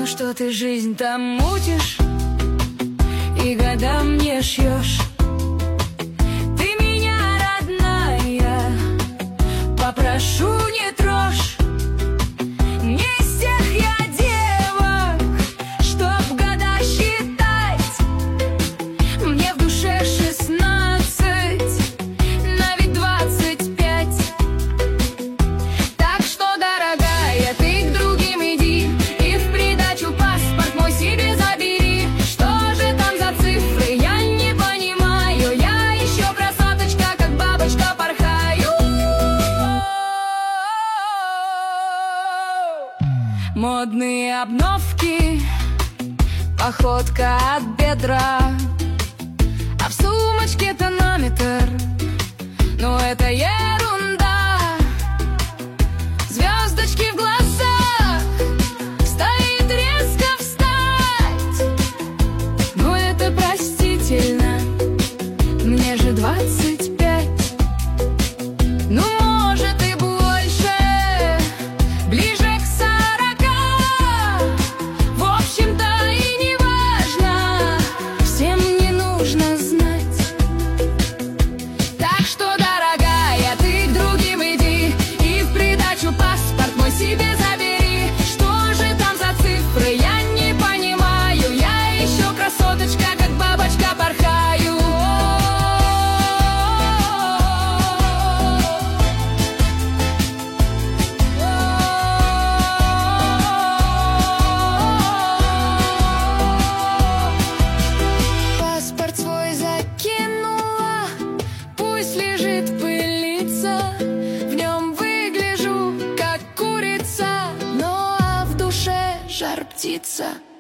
Ну что ты жизнь там мутишь и годам не шьешь? Ты меня, родная, попрошу, не трожь. Не из тех я девок, чтоб года считать. Мне в душе 16, на вид 25. Так что, дорогая, ты к другим иди и в придачу паспорт мой себе забери. Что же там за цифры, я не понимаю. Я еще красоточка, как бабочка, порхаю. Модные обновки, походка от бедра, а в сумочке тонометр. Но это ерунда. Звездочки в глазах, стоит резко встать. Но это простительно, мне же 25. Ну, может и больше, ближе к 40. В общем-то и не важно, всем не нужно знать. Так что, дорогая, ты к другим иди и в придачу паспорт мой себе забери. Что же там за цифры, я не понимаю. Я еще красоточка, как бабочка, порхаю. Паспорт свой закинула, пусть лежит пылиться. В нем выгляжу, как курица, но в душе жар птица.